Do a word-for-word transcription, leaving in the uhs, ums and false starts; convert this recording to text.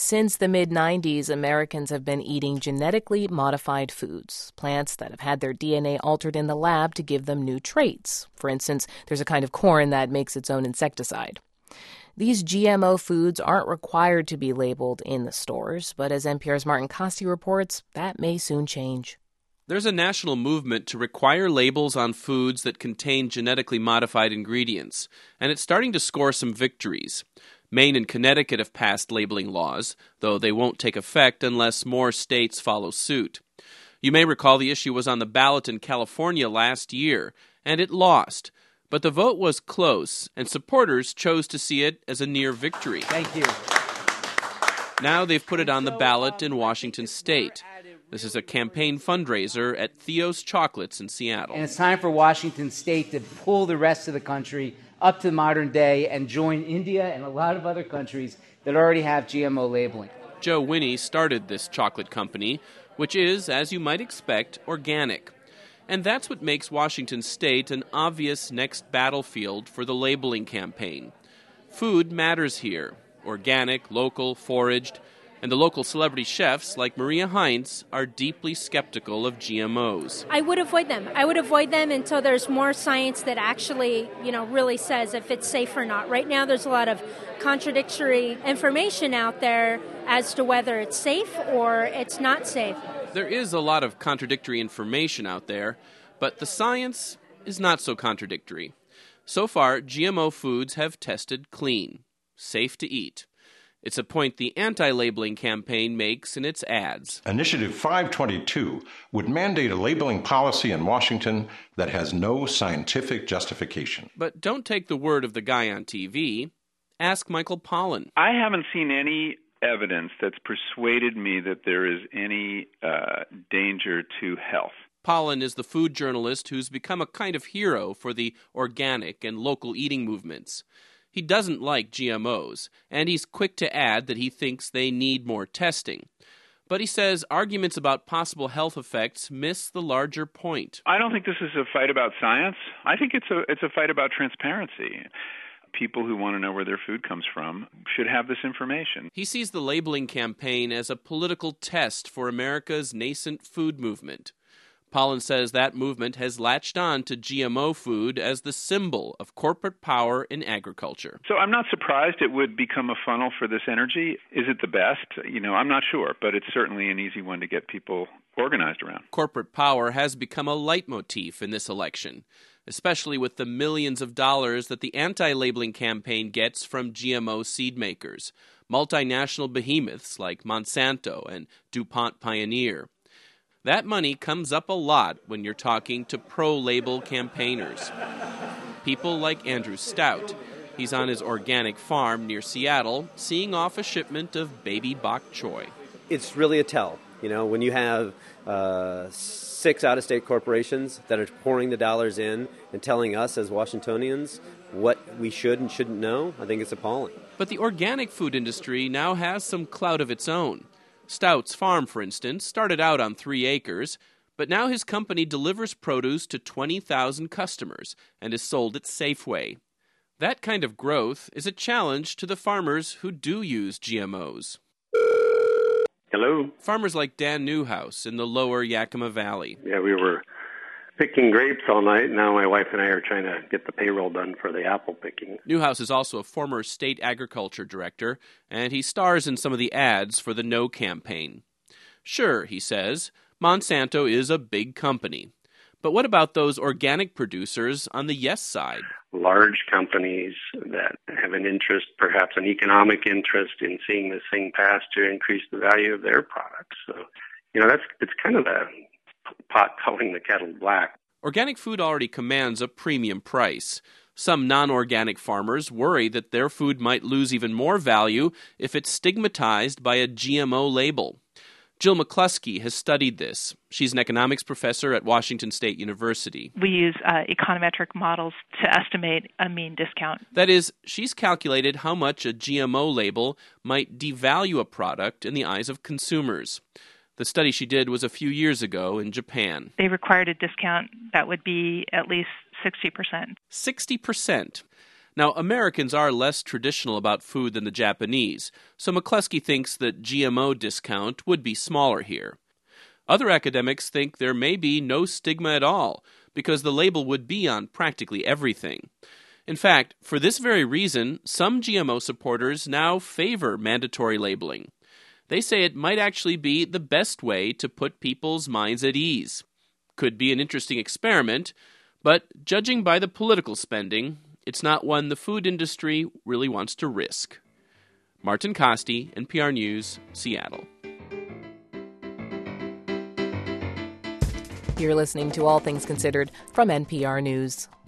Since the mid nineties, Americans have been eating genetically modified foods, plants that have had their D N A altered in the lab to give them new traits. For instance, there's a kind of corn that makes its own insecticide. These G M O foods aren't required to be labeled in the stores, but as N P R's Martin Costi reports, that may soon change. There's a national movement to require labels on foods that contain genetically modified ingredients, and it's starting to score some victories. Maine and Connecticut have passed labeling laws, though they won't take effect unless more states follow suit. You may recall the issue was on the ballot in California last year, and it lost. But the vote was close, and supporters chose to see it as a near victory. Thank you. Now they've put it on the ballot in Washington State. This is a campaign fundraiser at Theo's Chocolates in Seattle. And it's time for Washington State to pull the rest of the country up to the modern day and join India and a lot of other countries that already have G M O labeling. Joe Winnie started this chocolate company, which is, as you might expect, organic. And that's what makes Washington State an obvious next battlefield for the labeling campaign. Food matters here. Organic, local, foraged. And the local celebrity chefs, like Maria Heinz, are deeply skeptical of G M Os. I would avoid them. I would avoid them until there's more science that actually, you know, really says if it's safe or not. Right now, there's a lot of contradictory information out there as to whether it's safe or it's not safe. There is a lot of contradictory information out there, but the science is not so contradictory. So far, G M O foods have tested clean, safe to eat. It's a point the anti-labeling campaign makes in its ads. Initiative five twenty-two would mandate a labeling policy in Washington that has no scientific justification. But don't take the word of the guy on T V. Ask Michael Pollan. I haven't seen any evidence that's persuaded me that there is any uh, danger to health. Pollan is the food journalist who's become a kind of hero for the organic and local eating movements. He doesn't like G M Os, and he's quick to add that he thinks they need more testing. But he says arguments about possible health effects miss the larger point. I don't think this is a fight about science. I think it's a it's a fight about transparency. People who want to know where their food comes from should have this information. He sees the labeling campaign as a political test for America's nascent food movement. Pollan says that movement has latched on to G M O food as the symbol of corporate power in agriculture. So I'm not surprised it would become a funnel for this energy. Is it the best? You know, I'm not sure, but it's certainly an easy one to get people organized around. Corporate power has become a leitmotif in this election, especially with the millions of dollars that the anti-labeling campaign gets from G M O seed makers, multinational behemoths like Monsanto and DuPont Pioneer. That money comes up a lot when you're talking to pro-label campaigners. People like Andrew Stout. He's on his organic farm near Seattle, seeing off a shipment of baby bok choy. It's really a tell. You know, when you have uh, six out-of-state corporations that are pouring the dollars in and telling us as Washingtonians what we should and shouldn't know, I think it's appalling. But the organic food industry now has some clout of its own. Stout's farm, for instance, started out on three acres, but now his company delivers produce to twenty thousand customers and is sold at Safeway. That kind of growth is a challenge to the farmers who do use G M Os. Hello? Farmers like Dan Newhouse in the lower Yakima Valley. Yeah, we were picking grapes all night. Now my wife and I are trying to get the payroll done for the apple picking. Newhouse is also a former state agriculture director, and he stars in some of the ads for the No campaign. Sure, he says, Monsanto is a big company. But what about those organic producers on the yes side? Large companies that have an interest, perhaps an economic interest, in seeing this thing pass to increase the value of their products. So, you know, that's it's kind of the pot calling the kettle black. Organic food already commands a premium price. Some non-organic farmers worry that their food might lose even more value if it's stigmatized by a G M O label. Jill McCluskey has studied this. She's an economics professor at Washington State University. We use uh, econometric models to estimate a mean discount. That is, she's calculated how much a G M O label might devalue a product in the eyes of consumers. The study she did was a few years ago in Japan. They required a discount that would be at least sixty percent. sixty percent. Now, Americans are less traditional about food than the Japanese, so McCluskey thinks that G M O discount would be smaller here. Other academics think there may be no stigma at all, because the label would be on practically everything. In fact, for this very reason, some G M O supporters now favor mandatory labeling. They say it might actually be the best way to put people's minds at ease. Could be an interesting experiment, but judging by the political spending, it's not one the food industry really wants to risk. Martin Costi, N P R News, Seattle. You're listening to All Things Considered from N P R News.